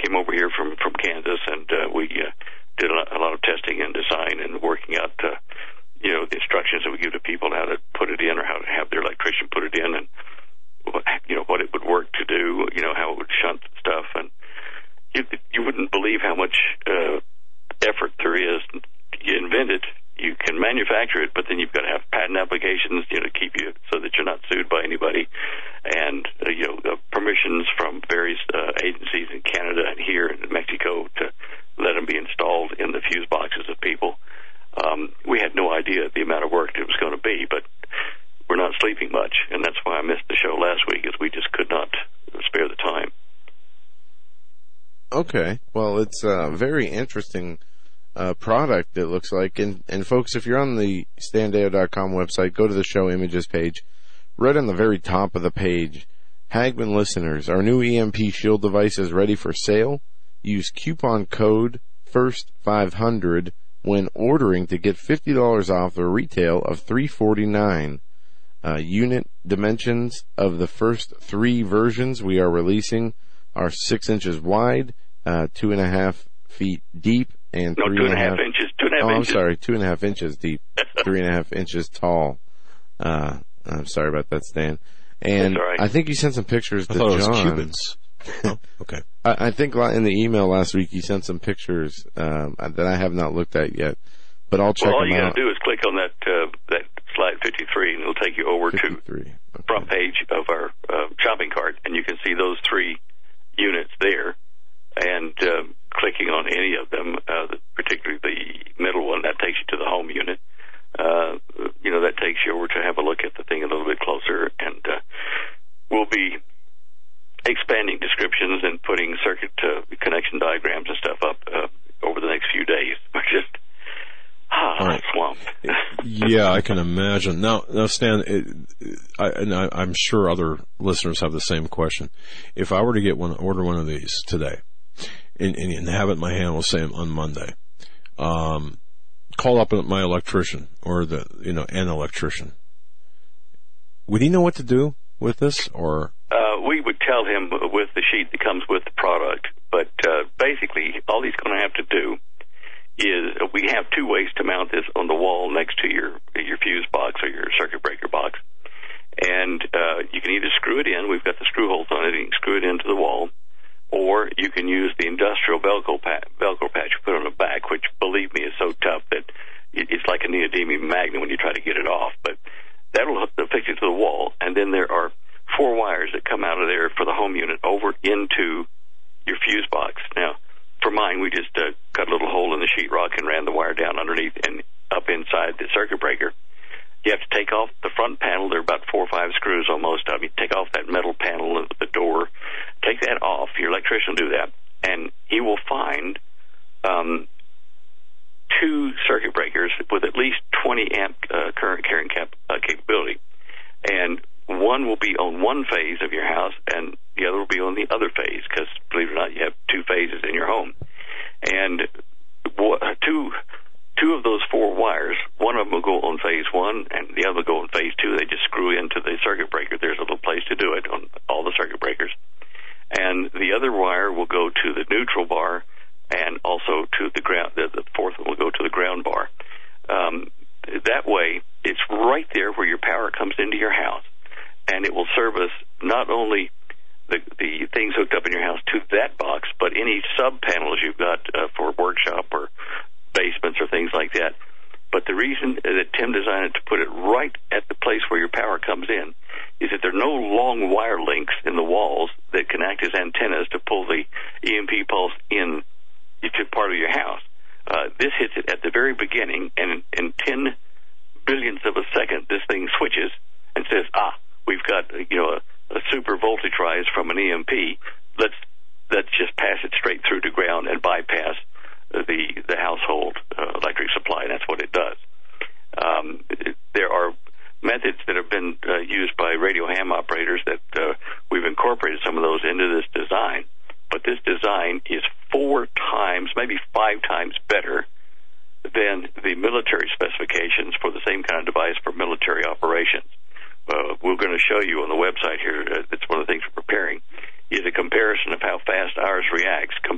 came over here from Kansas, and we did a lot of testing and design and working out, the instructions that we give to people how to put it in or how to have their electrician put it in, and what it would work to do, how it would shunt stuff, and you wouldn't believe how much effort there is. You invent it, you can manufacture it, but then you've got to have patent applications, to keep you so that you're not sued by anybody, and permissions from various agencies in Canada and here in Mexico to let them be installed in the fuse boxes of people. We had no idea the amount of work it was going to be, but we're not sleeping much, and that's why I missed the show last week, is we just could not spare the time. Okay. Well, it's a very interesting product, it looks like. And folks, if you're on the standeo.com website, go to the show images page. Right on the very top of the page, Hagmann listeners, our new EMP Shield device is ready for sale. Use coupon code FIRST500 when ordering to get $50 off the retail of $349. Unit dimensions of the first 3 versions we are releasing are 6 inches wide, 2.5 feet deep, and 2.5 inches. 2.5 inches. I'm sorry, 2.5 inches deep, 3.5 inches tall. I'm sorry about that, Stan. And right. I think you sent some pictures to I thought John. it was Cubans. Oh, okay. I think in the email last week you sent some pictures that I have not looked at yet, but I'll check them out. All you got to do is click on that slide 53, and it'll take you over to the front page of our shopping cart, and you can see those 3 units there. And clicking on any of them, particularly the middle one, that takes you to the home unit. That takes you over to have a look at the thing a little bit closer, and we'll be expanding descriptions and putting circuit connection diagrams and stuff up over the next few days. We're just swamped. Yeah, I can imagine. Now, Stan, I'm sure other listeners have the same question. If I were to order one of these today, and have it in my hand, we'll say on Monday, call up my electrician or an electrician. Would he know what to do with this, or? We would tell him with the sheet that comes with the product, but basically all he's going to have to do is we have 2 ways to mount this on the wall next to your fuse box or your circuit breaker box, and you can either screw it in. We've got the screw holes on it. You can screw it into the wall, or you can use the industrial Velcro patch you put on the back, which, believe me, is so tough that it's like a neodymium magnet when you try to get it off. But that'll fix it to the wall, and then there are 4 wires that come out of there for the home unit over into your fuse box. Now, for mine, we just cut a little hole in the sheetrock and ran the wire down underneath and up inside the circuit breaker. You have to take off the front panel. There are about 4 or 5 screws on most of them. You take off that metal panel of the door. Take that off. Your electrician will do that. And he will find 2 circuit breakers with at least 20 amp current carrying capability. And one will be on one phase of your house, and the other will be on the other phase, because, believe it or not, you have 2 phases in your home. And two of those 4 wires, one of them will go on phase 1, and the other will go on phase 2. They just screw into the circuit breaker. There's a little place to do it on all the circuit breakers. And the other wire will go to the neutral bar, and also to the ground. The 4th one will go to the ground bar. That way, it's right there where your power comes into your house, and it will service not only the things hooked up in your house to that box, but any sub-panels you've got for workshop or basements or things like that. But the reason that Tim designed it to put it right at the place where your power comes in is that there are no long wire links in the walls that can act as antennas to pull the EMP pulse in to part of your house. This hits it at the very beginning, and in 10 billionths of a second, this thing switches and says, we've got a super voltage rise from an EMP. Let's just pass it straight through to ground and bypass the household electric supply, and that's what it does. There are methods that have been used by radio ham operators that we've incorporated some of those into this design, but this design is 4 times, maybe 5 times better than the military specifications for the same kind of device for military operations. We're going to show you on the website here, it's one of the things we're preparing, is a comparison of how fast ours reacts compared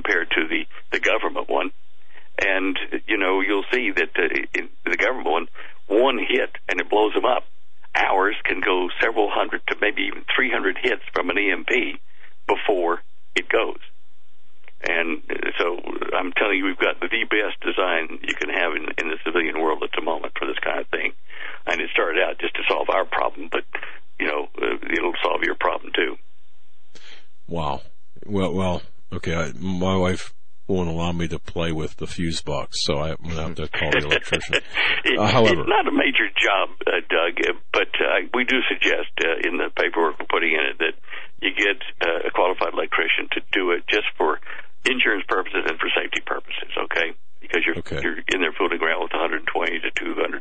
compared to the government one. And, you'll see that the government one hit, and it blows them up. Ours can go several hundred to maybe even 300 hits from an EMP before it goes. And so I'm telling you, we've got the best design you can have in the civilian world at the moment for this kind of thing. And it started out just to solve our problem, but, it'll solve your problem too. Wow. Well, okay. My wife won't allow me to play with the fuse box, so I'm going to have to call the electrician. However, it's not a major job, Doug, but we do suggest in the paperwork we're putting in it that you get a qualified electrician to do it just for insurance purposes and for safety purposes, okay? Because you're in there fooling around with 120 to 200,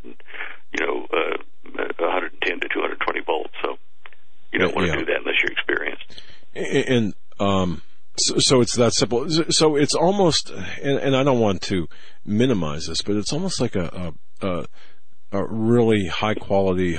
110 to 220 volts, so you don't want to do that unless you're experienced. And so it's that simple. So it's almost, and I don't want to minimize this, but it's almost like a really high quality,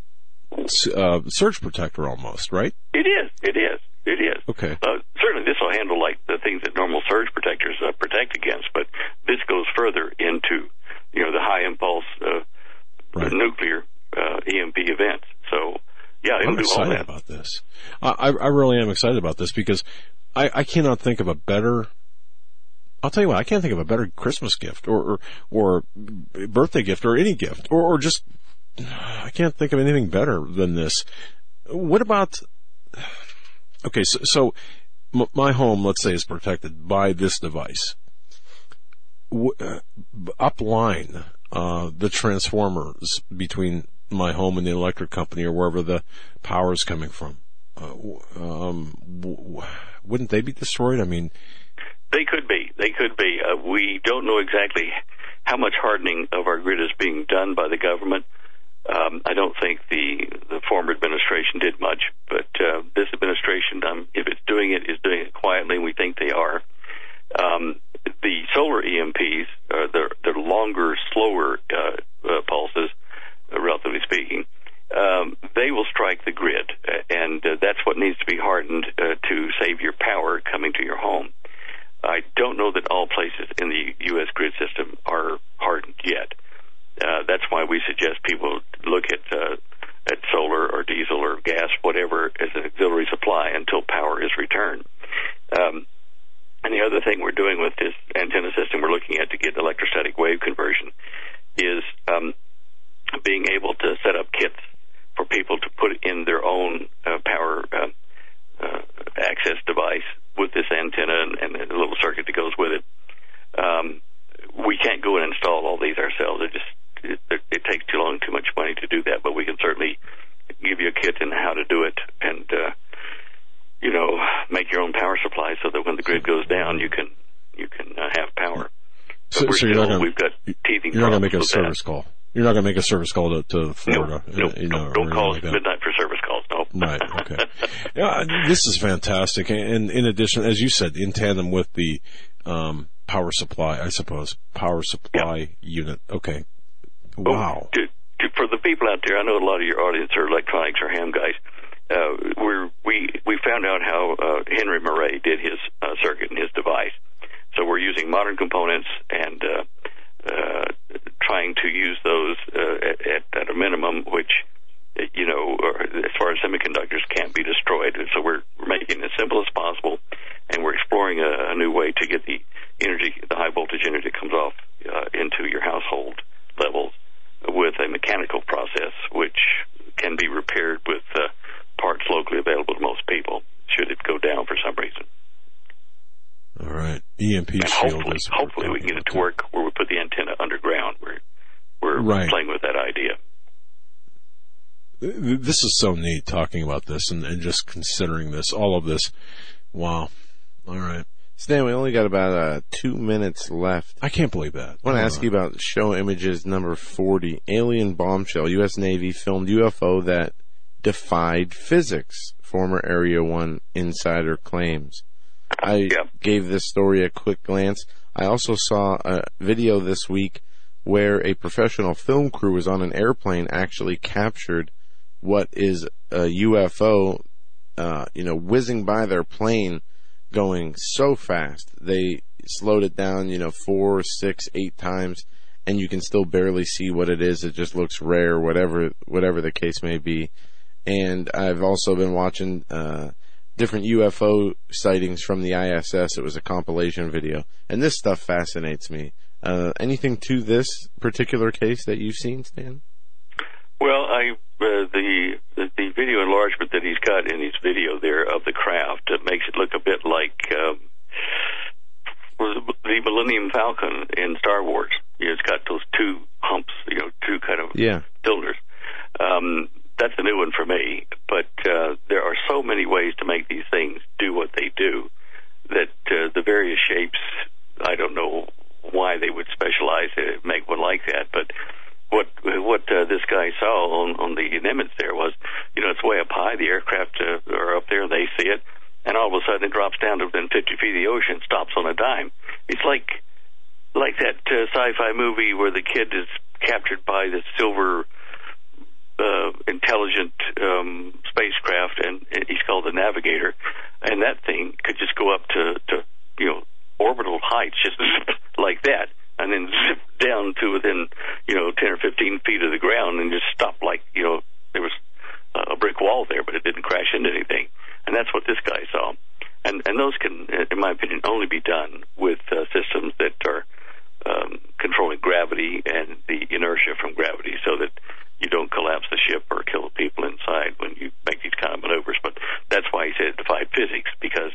surge protector almost, right? It is. Okay. Certainly this will handle like the things that normal surge protectors protect against, but this goes further into, the high impulse nuclear EMP events. So, yeah, it'll I'm do all excited that. about this. I really am excited about this because I cannot think of a better. I'll tell you what, I can't think of a better Christmas gift or birthday gift or any gift or just I can't think of anything better than this. What about? Okay, so my home, let's say, is protected by this device. Upline the transformers between my home and the electric company or wherever the power is coming from. Wouldn't they be destroyed? I mean, they could be. We don't know exactly how much hardening of our grid is being done by the government. I don't think the former administration did much, but this administration, if it's doing it, is doing it quietly, and we think they are. The solar EMPs, they're longer, slower pulses, relatively speaking. They will strike the grid, and that's what needs to be hardened to save your power coming to your home. I don't know that all places in the U.S. grid system are hardened yet. That's why we suggest people look at solar or diesel or gas, whatever, as an auxiliary supply until power is returned. And the other thing we're doing with this antenna system we're looking at to get electrostatic wave conversion is being able to set up kits for people to put in their own power access device with this antenna and the little circuit that goes with it. We can't go and install all these ourselves. It takes too long, too much money to do that, but we can certainly give you a kit on how to do it and, make your own power supply so that when the grid goes down, you can have power. So you're not going to make a service call. You're not going to make a service call to Florida. No, don't call us at midnight for service calls. No. Right. Okay. Yeah, this is fantastic. And in addition, as you said, in tandem with the power supply, I suppose, unit. Okay. Wow. For the people out there, I know a lot of your audience are electronics or ham guys. We found out how Henry Murray did his circuit and his device. So we're using modern components and trying to use those at a minimum, which as far as semiconductors can't be destroyed. So we're making it as simple as possible, and we're exploring a new way to get the energy, the high voltage energy that comes off into your household levels with a mechanical process, which can be repaired with parts locally available to most people, should it go down for some reason. All right. EMP and shield hopefully we can get it to work where we put the antenna underground. We're playing with that idea. This is so neat talking about this and just considering this, all of this. Wow. All right. Stan, we only got about 2 minutes left. I can't believe that. I want to ask you about show images number 40. Alien bombshell. U.S. Navy filmed UFO that defied physics. Former Area 1 insider claims. I gave this story a quick glance. I also saw a video this week where a professional film crew was on an airplane, actually captured what is a UFO, whizzing by their plane, going so fast. They slowed it down, 4, 6, 8 times, and you can still barely see what it is. It just looks rare, whatever the case may be. And I've also been watching different UFO sightings from the ISS. It was a compilation video, and this stuff fascinates me. Anything to this particular case that you've seen, Stan? Well, the video enlargement that he's got in his video there of the craft makes it look a bit like the Millennium Falcon in Star Wars. It's got those two humps, two kind of cylinders. That's a new one for me, but there are so many ways to make these things do what they do that the various shapes, I don't know why they would specialize to make one like that, but what this guy saw on the Nimitz there was, it's way up high, the aircraft are up there, they see it, and all of a sudden it drops down to within 50 feet of the ocean, stops on a dime. It's like that sci-fi movie where the kid is captured by the silver intelligent spacecraft, and he's called the Navigator, and that thing could just go up to orbital heights just like that, and then zip down to within 10 or 15 feet of the ground and just stop like there was a brick wall there, but it didn't crash into anything. And that's what this guy saw. And those can, in my opinion, only be done with systems that are controlling gravity and the inertia from gravity, so that you don't collapse the ship or kill the people inside when you make these kind of maneuvers. But that's why he said it defied physics, because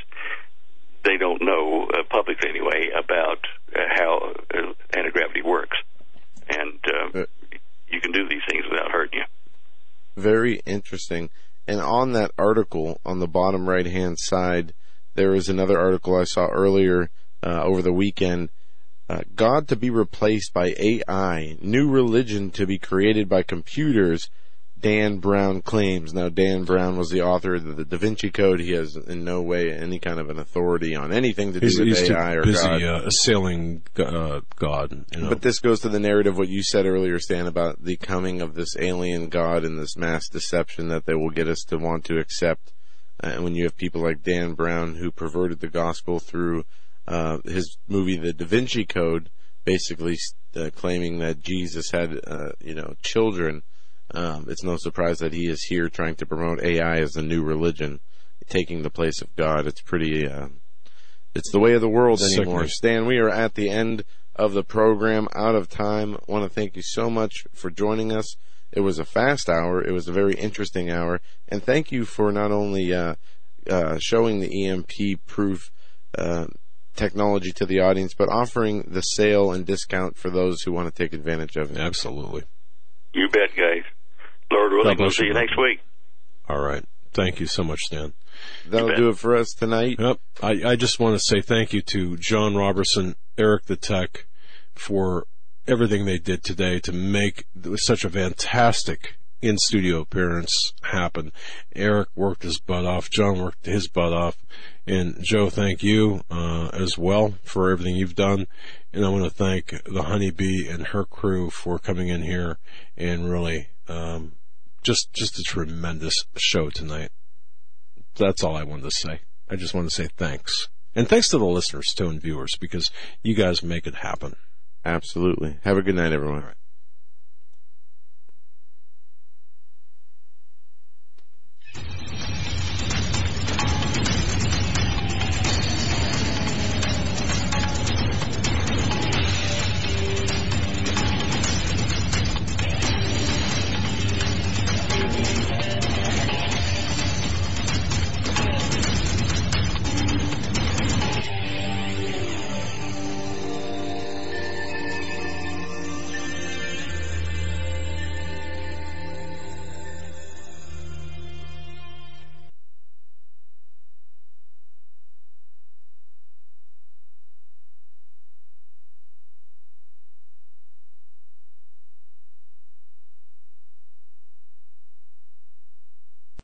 they don't know, publicly anyway, about how anti-gravity works. And you can do these things without hurting you. Very interesting. And on that article, on the bottom right-hand side, there is another article I saw earlier over the weekend. God to be replaced by AI, new religion to be created by computers, Dan Brown claims. Now, Dan Brown was the author of the Da Vinci Code. He has in no way any kind of an authority on anything to do with AI or God. He's busy assailing God. But this goes to the narrative, what you said earlier, Stan, about the coming of this alien God and this mass deception that they will get us to want to accept. And when you have people like Dan Brown, who perverted the gospel through his movie, The Da Vinci Code, basically claiming that Jesus had, children. It's no surprise that he is here trying to promote AI as a new religion, taking the place of God. It's pretty, it's the way of the world anymore. Stan, we are at the end of the program, out of time. I want to thank you so much for joining us. It was a fast hour. It was a very interesting hour. And thank you for not only showing the EMP-proof technology to the audience, but offering the sale and discount for those who want to take advantage of it. Absolutely. You bet, guys. Lord willing, we'll see you next week. All right. Thank you so much, Stan. That'll do it for us tonight. Yep. I just want to say thank you to John Robertson, Eric the Tech, for everything they did today to make such a fantastic in-studio appearance happen. Eric worked his butt off. John worked his butt off. And Joe, thank you as well for everything you've done. And I want to thank the Honeybee and her crew for coming in here and really just a tremendous show tonight. That's all I wanted to say. I just want to say thanks. And thanks to the listeners, too, and viewers, because you guys make it happen. Absolutely. Have a good night, everyone. All right.